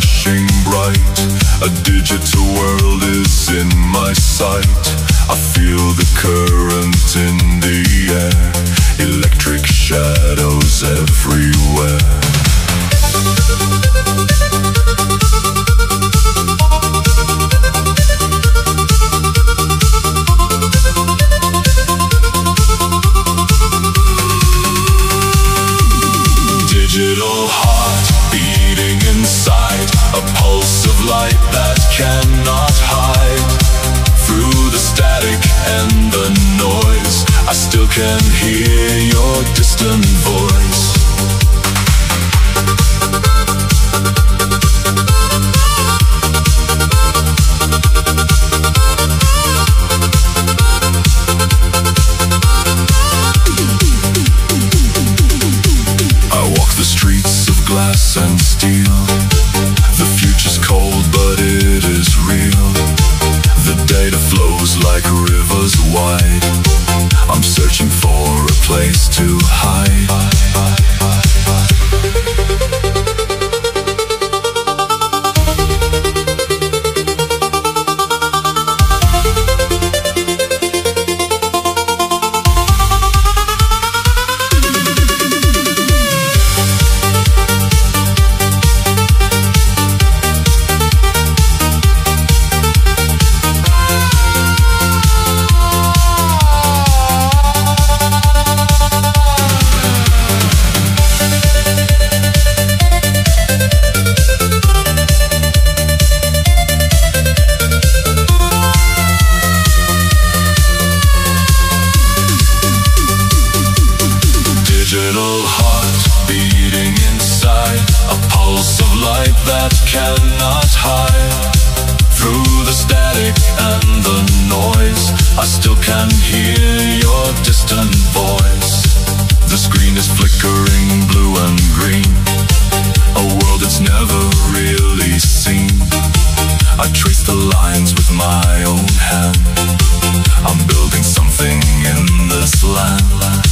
flashing bright. A digital world is in my sight. I feel the current in the air, electric shadows everywhere. Digital heart beating inside, a pulse of light that cannot hide. Through the static and the noise, I still can hear your distant voice. Glass and steel. The future's cold, but it is real. The data flows like rivers wide. I'm searching for a place to hide. Digital heart beating inside, a pulse of light that cannot hide. Through the static and the noise, I still can hear your distant voice. The screen is flickering blue and green, a world that's never really seen. I trace the lines with my own hand. I'm building something in this land.